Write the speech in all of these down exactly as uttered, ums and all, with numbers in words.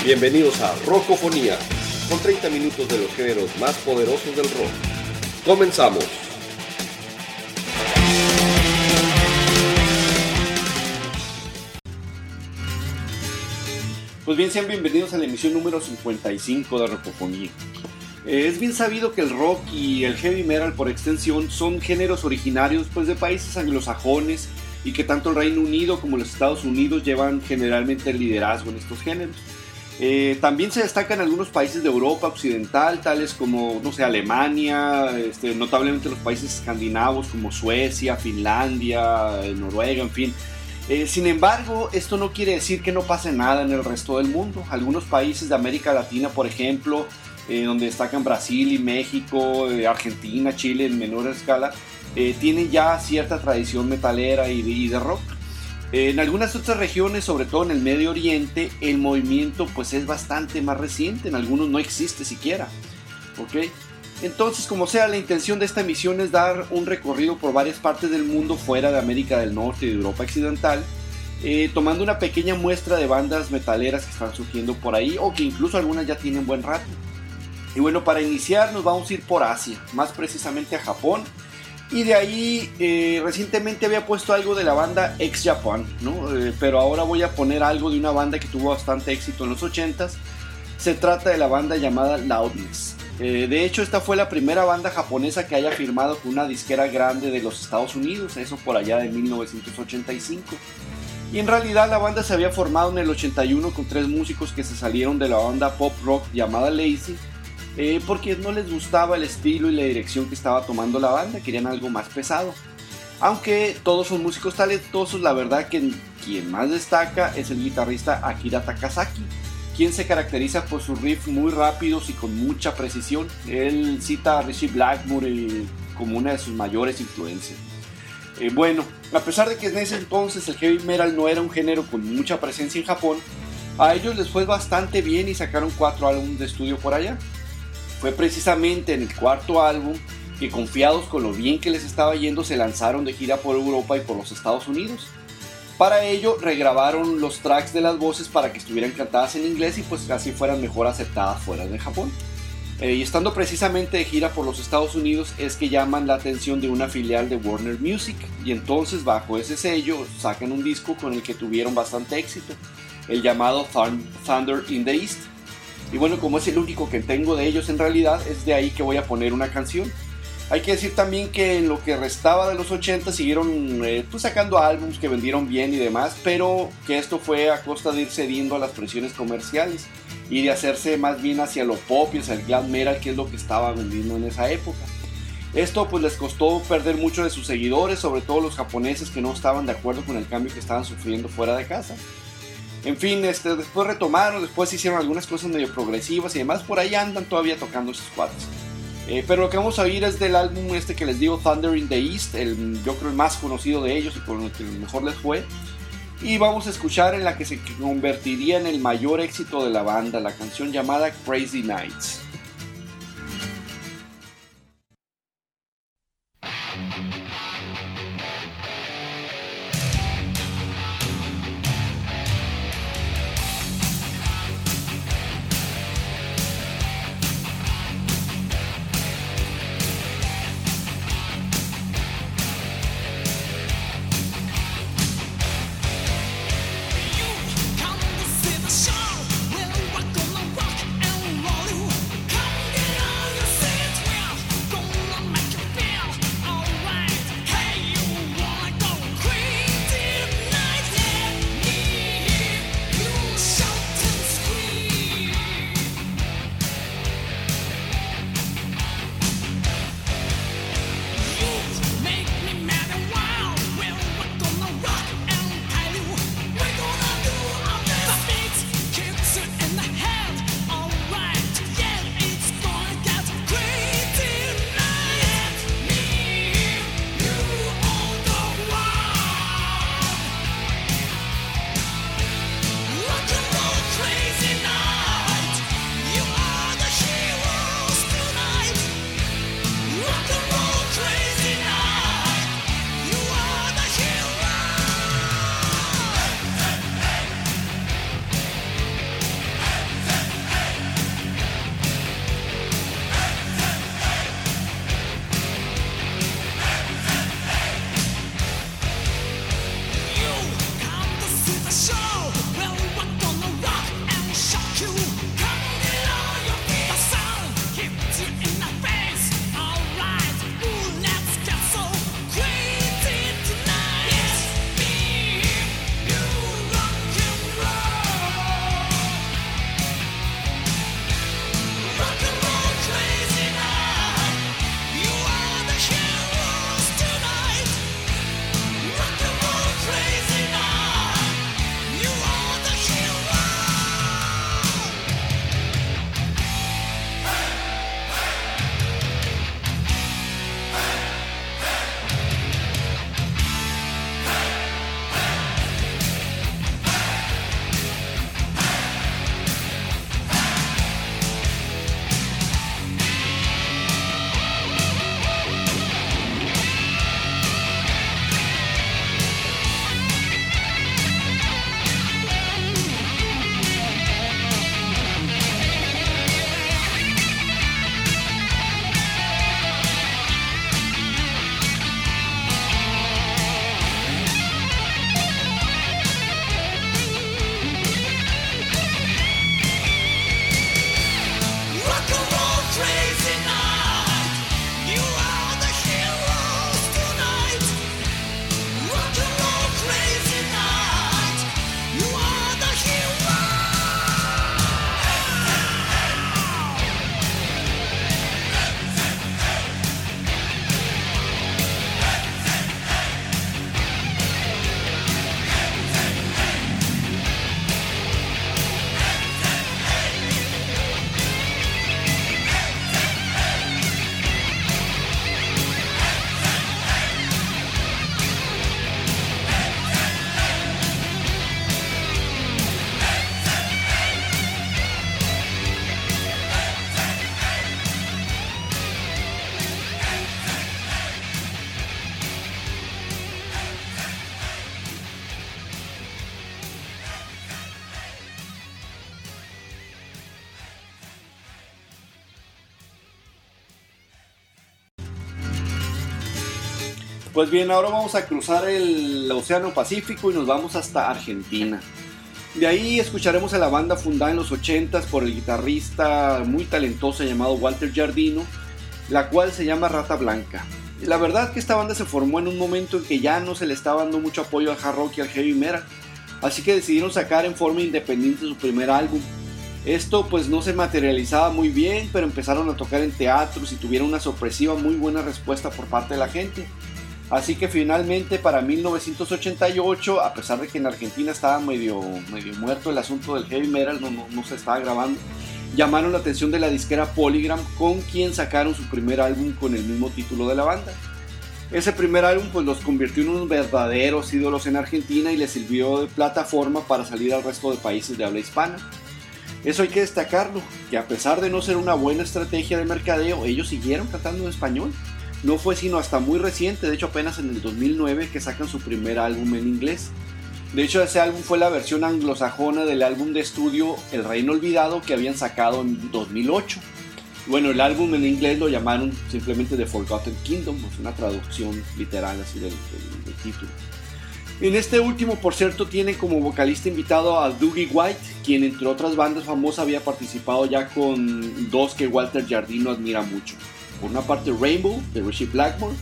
Bienvenidos a Rockofonía, con treinta minutos de los géneros más poderosos del rock. Comenzamos. Pues bien, sean bienvenidos a la emisión número cincuenta y cinco de Rockofonía. Eh, es bien sabido que el rock y el heavy metal por extensión son géneros originarios pues, de países anglosajones y que tanto el Reino Unido como los Estados Unidos llevan generalmente el liderazgo en estos géneros. Eh, también se destacan algunos países de Europa occidental, tales como, no sé, Alemania, este, notablemente los países escandinavos como Suecia, Finlandia, Noruega, en fin. Eh, sin embargo, esto no quiere decir que no pase nada en el resto del mundo. Algunos países de América Latina, por ejemplo, eh, donde destacan Brasil y México, eh, Argentina, Chile en menor escala, eh, tienen ya cierta tradición metalera y de, y de rock. Eh, en algunas otras regiones, sobre todo en el Medio Oriente, el movimiento pues es bastante más reciente, en algunos no existe siquiera. ¿Okay? Entonces, como sea, la intención de esta emisión es dar un recorrido por varias partes del mundo fuera de América del Norte y de Europa Occidental, eh, tomando una pequeña muestra de bandas metaleras que están surgiendo por ahí o que incluso algunas ya tienen buen rato. Y bueno, para iniciar nos vamos a ir por Asia, más precisamente a Japón, y de ahí eh, recientemente había puesto algo de la banda X Japan, ¿no? Eh, pero ahora voy a poner algo de una banda que tuvo bastante éxito en los ochentas. Se trata de la banda llamada Loudness. Eh, de hecho, esta fue la primera banda japonesa que haya firmado con una disquera grande de los Estados Unidos, eso por allá de mil novecientos ochenta y cinco. Y en realidad la banda se había formado en el ochenta y uno con tres músicos que se salieron de la banda pop rock llamada Lazy, eh, porque no les gustaba el estilo y la dirección que estaba tomando la banda, querían algo más pesado. Aunque todos son músicos talentosos, la verdad que quien más destaca es el guitarrista Akira Takasaki, quien se caracteriza por sus riffs muy rápidos y con mucha precisión. Él cita a Ritchie Blackmore como una de sus mayores influencias. Eh, bueno, a pesar de que en ese entonces el heavy metal no era un género con mucha presencia en Japón, a ellos les fue bastante bien y sacaron cuatro álbumes de estudio por allá. Fue precisamente en el cuarto álbum que, confiados con lo bien que les estaba yendo, se lanzaron de gira por Europa y por los Estados Unidos. Para ello regrabaron los tracks de las voces para que estuvieran cantadas en inglés y pues así fueran mejor aceptadas fuera de Japón. Eh, y estando precisamente de gira por los Estados Unidos es que llaman la atención de una filial de Warner Music, y entonces bajo ese sello sacan un disco con el que tuvieron bastante éxito, el llamado Thunder in the East. Y bueno, como es el único que tengo de ellos en realidad, es de ahí que voy a poner una canción. Hay que decir también que en lo que restaba de los ochenta siguieron eh, pues sacando álbumes que vendieron bien y demás, pero que esto fue a costa de ir cediendo a las presiones comerciales y de hacerse más bien hacia lo pop y hacia el glam metal, que es lo que estaba vendiendo en esa época. Esto pues les costó perder muchos de sus seguidores, sobre todo los japoneses que no estaban de acuerdo con el cambio que estaban sufriendo fuera de casa. En fin, este, después retomaron, después hicieron algunas cosas medio progresivas y demás, por ahí andan todavía tocando esos cuates. Eh, pero lo que vamos a oír es del álbum este que les digo, Thunder in the East, el, yo creo el más conocido de ellos y con el que mejor les fue. Y vamos a escuchar en la que se convertiría en el mayor éxito de la banda, la canción llamada Crazy Nights. Pues bien, ahora vamos a cruzar el Océano Pacífico y nos vamos hasta Argentina. De ahí escucharemos a la banda fundada en los ochentas por el guitarrista muy talentoso llamado Walter Giardino, la cual se llama Rata Blanca. La verdad que esta banda se formó en un momento en que ya no se le estaba dando mucho apoyo al hard rock y al heavy metal, así que decidieron sacar en forma independiente su primer álbum. Esto pues no se materializaba muy bien, pero empezaron a tocar en teatros y tuvieron una sorpresiva muy buena respuesta por parte de la gente. Así que finalmente para mil novecientos ochenta y ocho, a pesar de que en Argentina estaba medio, medio muerto el asunto del heavy metal, no, no, no se estaba grabando, llamaron la atención de la disquera Polygram, con quien sacaron su primer álbum con el mismo título de la banda. Ese primer álbum pues los convirtió en unos verdaderos ídolos en Argentina y les sirvió de plataforma para salir al resto de países de habla hispana. Eso hay que destacarlo, que a pesar de no ser una buena estrategia de mercadeo, ellos siguieron cantando en español. No fue sino hasta muy reciente, de hecho apenas en el dos mil nueve, que sacan su primer álbum en inglés. De hecho, ese álbum fue la versión anglosajona del álbum de estudio El Reino Olvidado, que habían sacado en dos mil ocho. Bueno, el álbum en inglés lo llamaron simplemente The Forgotten Kingdom, es una traducción literal así del, del, del título. En este último, por cierto, tienen como vocalista invitado a Dougie White, quien entre otras bandas famosas había participado ya con dos que Walter Giardino admira mucho. Por una parte Rainbow, de Ritchie Blackmore,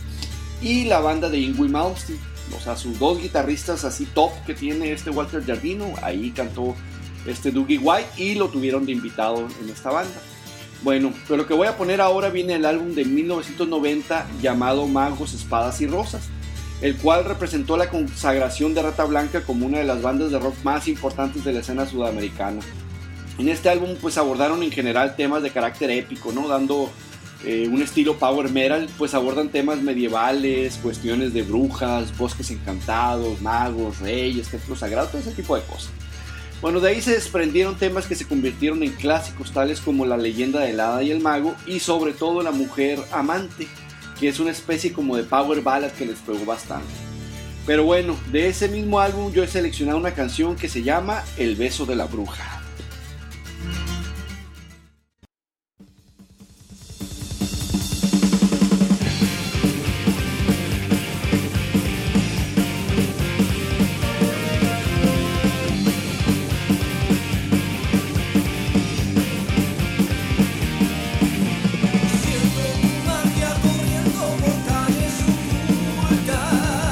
y la banda de Yngwie Malmsteen. O sea, sus dos guitarristas así top que tiene este Walter Giardino, ahí cantó este Dougie White y lo tuvieron de invitado en esta banda. Bueno, pero lo que voy a poner ahora viene el álbum de mil novecientos noventa llamado Magos, Espadas y Rosas, el cual representó la consagración de Rata Blanca como una de las bandas de rock más importantes de la escena sudamericana. En este álbum pues abordaron en general temas de carácter épico, ¿no? Dando eh, un estilo power metal, pues abordan temas medievales, cuestiones de brujas, bosques encantados, magos, reyes, templos sagrados, todo ese tipo de cosas. Bueno, de ahí se desprendieron temas que se convirtieron en clásicos tales como La leyenda del hada y el mago y sobre todo La mujer amante, que es una especie como de power ballad que les pegó bastante. Pero bueno, de ese mismo álbum yo he seleccionado una canción que se llama El beso de la bruja.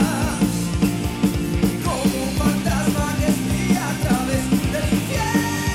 Como un fantasma que espía a través del infierno.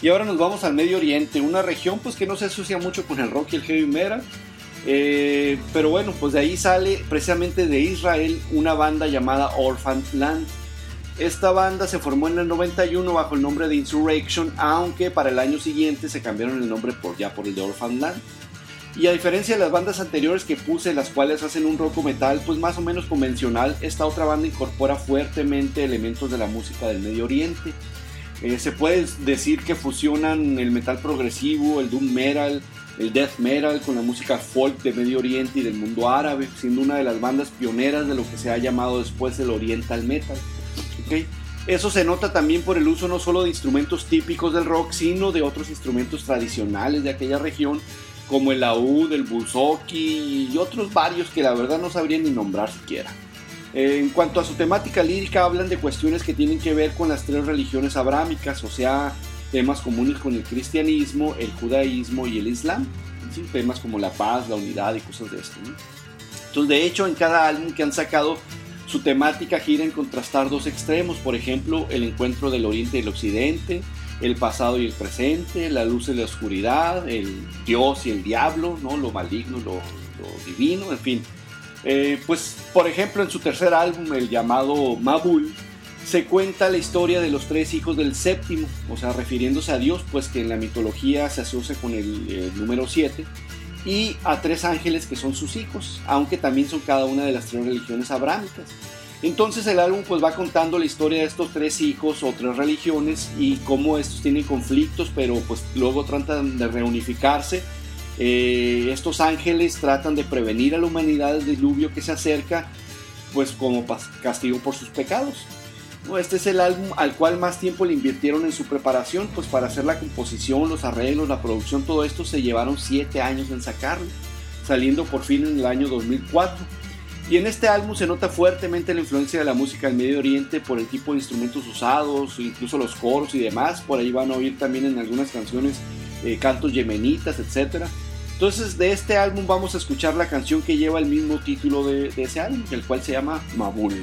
Y ahora nos vamos al Medio Oriente, una región pues que no se asocia mucho con el rock y el heavy metal. Eh, pero bueno, pues de ahí sale precisamente de Israel una banda llamada Orphan Land. Esta banda se formó en el noventa y uno bajo el nombre de Insurrection, aunque para el año siguiente se cambiaron el nombre por, ya por el de Orphan Land. Y a diferencia de las bandas anteriores que puse, las cuales hacen un rock metal pues más o menos convencional, esta otra banda incorpora fuertemente elementos de la música del Medio Oriente. Eh, se puede decir que fusionan el metal progresivo, el doom metal, el death metal con la música folk de Medio Oriente y del mundo árabe, siendo una de las bandas pioneras de lo que se ha llamado después el Oriental Metal. ¿Okay? Eso se nota también por el uso no solo de instrumentos típicos del rock, sino de otros instrumentos tradicionales de aquella región, como el laúd, el buzoki y otros varios que la verdad no sabría ni nombrar siquiera. Eh, en cuanto a su temática lírica, hablan de cuestiones que tienen que ver con las tres religiones abrámicas, o sea, temas comunes con el cristianismo, el judaísmo y el islam, ¿sí? Temas como la paz, la unidad y cosas de esto, ¿no? Entonces, de hecho, en cada álbum que han sacado, su temática gira en contrastar dos extremos, por ejemplo, el encuentro del oriente y el occidente, el pasado y el presente, la luz y la oscuridad, el Dios y el diablo, ¿no? Lo maligno, lo, lo divino, en fin. Eh, pues, por ejemplo, en su tercer álbum, el llamado Mabul, se cuenta la historia de los tres hijos del séptimo, o sea, refiriéndose a Dios, pues que en la mitología se asocia con el, el número siete, y a tres ángeles que son sus hijos, aunque también son cada una de las tres religiones abrámicas. Entonces el álbum pues va contando la historia de estos tres hijos o tres religiones y cómo estos tienen conflictos, pero pues luego tratan de reunificarse. Eh, estos ángeles tratan de prevenir a la humanidad del diluvio que se acerca, pues como castigo por sus pecados. Este es el álbum al cual más tiempo le invirtieron en su preparación, pues para hacer la composición, los arreglos, la producción, todo esto se llevaron siete años en sacarlo, saliendo por fin en el año dos mil cuatro. Y en este álbum se nota fuertemente la influencia de la música del Medio Oriente por el tipo de instrumentos usados, incluso los coros y demás. Por ahí van a oír también en algunas canciones eh, cantos yemenitas, etcétera. Entonces de este álbum vamos a escuchar la canción que lleva el mismo título de, de ese álbum, el cual se llama Mabul.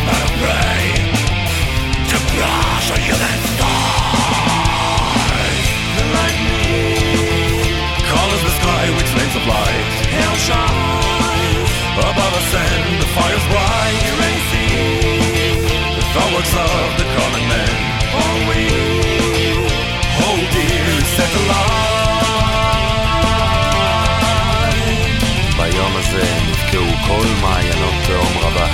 Crush a human star. set alive. ביום הזה נבקעו כל מעיינות תהום רבה,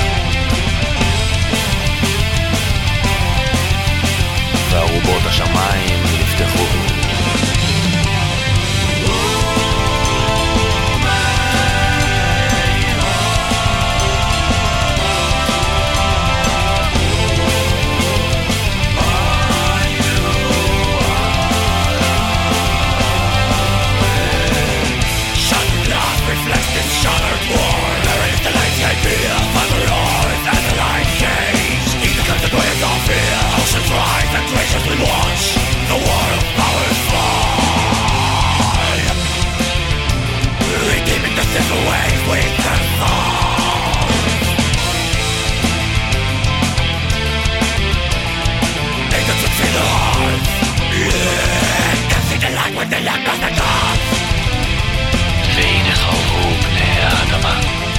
וארובות השמיים נפתחו. Graciously watch the war of powers fly, redeeming the simple ways we can solve. Niggas should see the heart, yeah, can see the light when the lamp does the dark. והנה חרבו פני האדמה,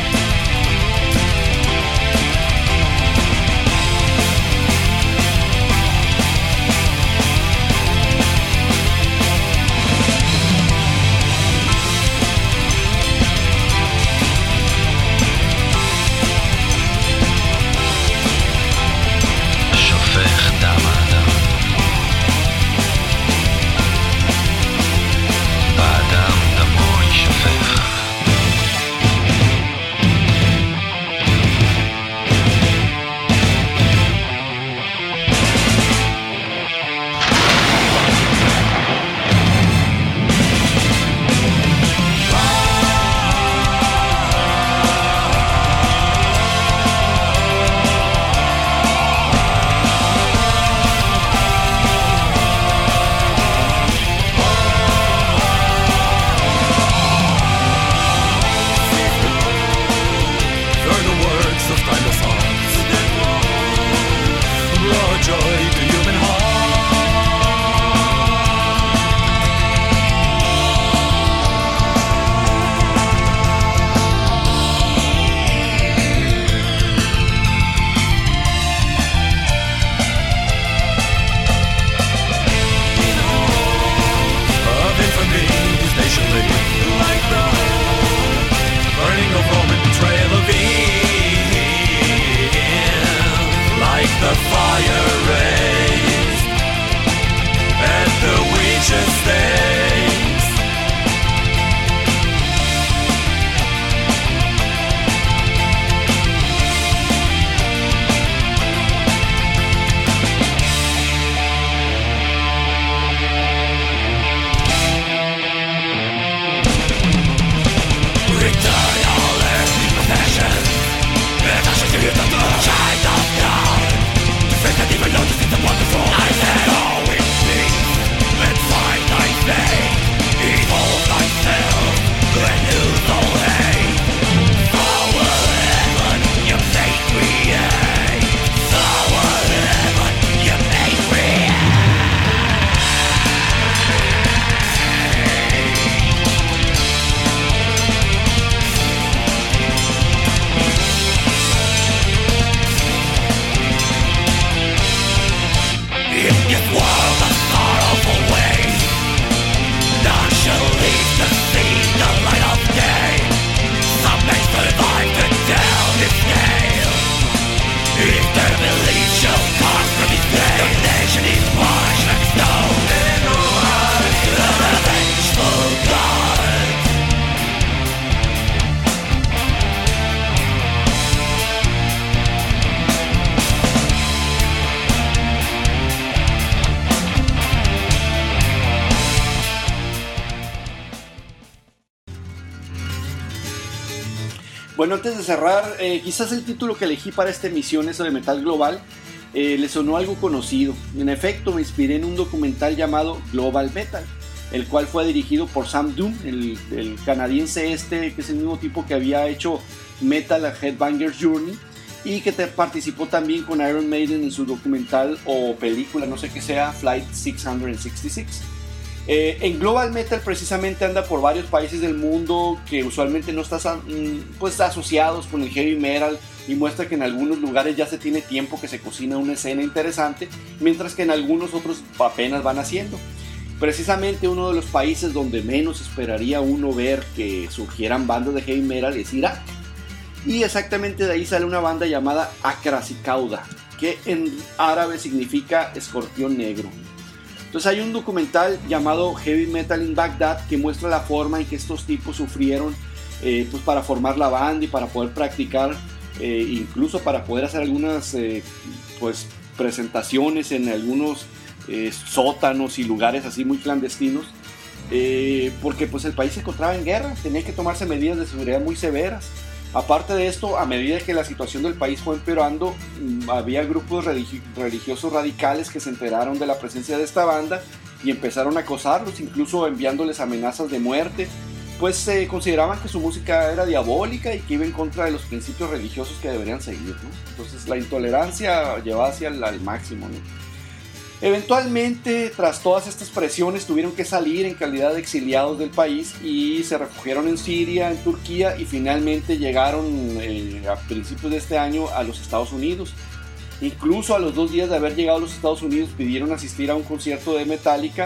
Bueno, antes de cerrar, eh, quizás el título que elegí para esta emisión, eso de Metal Global, eh, le sonó algo conocido. En efecto, me inspiré en un documental llamado Global Metal, el cual fue dirigido por Sam Doom, el, el canadiense este, que es el mismo tipo que había hecho Metal a Headbanger's Journey, y que te participó también con Iron Maiden en su documental o película, no sé qué sea, Flight seiscientos sesenta y seis. Eh, en Global Metal precisamente anda por varios países del mundo que usualmente no están pues, asociados con el heavy metal, y muestra que en algunos lugares ya se tiene tiempo que se cocina una escena interesante, mientras que en algunos otros apenas van haciendo. Precisamente uno de los países donde menos esperaría uno ver que surgieran bandas de heavy metal es Irak. Y exactamente de ahí sale una banda llamada Akrasikauda, que en árabe significa escorpión negro. Entonces hay un documental llamado Heavy Metal in Baghdad que muestra la forma en que estos tipos sufrieron eh, pues para formar la banda y para poder practicar, eh, incluso para poder hacer algunas eh, pues, presentaciones en algunos eh, sótanos y lugares así muy clandestinos, eh, porque pues el país se encontraba en guerra, tenía que tomarse medidas de seguridad muy severas. Aparte de esto, a medida que la situación del país fue empeorando, había grupos religi- religiosos radicales que se enteraron de la presencia de esta banda y empezaron a acosarlos, incluso enviándoles amenazas de muerte, pues se eh, consideraban que su música era diabólica y que iba en contra de los principios religiosos que deberían seguir, ¿no? Entonces la intolerancia llevaba hacia el al máximo, ¿no? Eventualmente, tras todas estas presiones, tuvieron que salir en calidad de exiliados del país y se refugiaron en Siria, en Turquía, y finalmente llegaron eh, a principios de este año a los Estados Unidos. Incluso a los dos días de haber llegado a los Estados Unidos pidieron asistir a un concierto de Metallica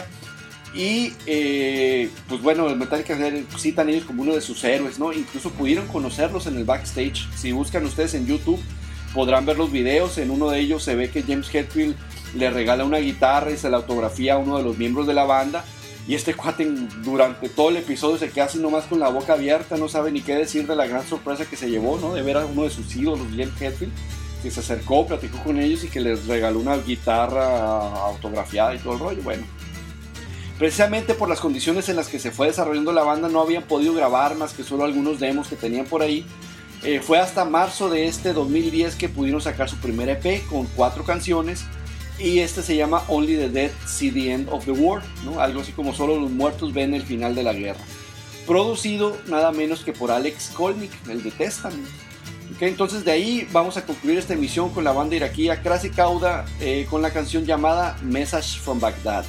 y eh, pues bueno, Metallica citan ellos como uno de sus héroes, ¿no? Incluso pudieron conocerlos en el backstage. Si buscan ustedes en YouTube podrán ver los videos. En uno de ellos se ve que James Hetfield le regala una guitarra y se la autografía a uno de los miembros de la banda, y este cuate durante todo el episodio se queda así nomás con la boca abierta, no sabe ni qué decir de la gran sorpresa que se llevó, ¿no? De ver a uno de sus ídolos, James Hetfield, que se acercó, platicó con ellos y que les regaló una guitarra autografiada y todo el rollo. Bueno, precisamente por las condiciones en las que se fue desarrollando la banda no habían podido grabar más que solo algunos demos que tenían por ahí. Eh, fue hasta marzo de este dos mil diez que pudieron sacar su primer E P con cuatro canciones, y este se llama Only the Dead See the End of the War, ¿no? Algo así como solo los muertos ven el final de la guerra. Producido nada menos que por Alex Skolnick, el de Testament. Okay, entonces de ahí vamos a concluir esta emisión con la banda iraquí Akrasikauda eh, con la canción llamada Message from Baghdad.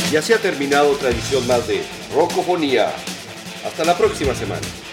Y así ha terminado otra edición más de Rockofonía. Hasta la próxima semana.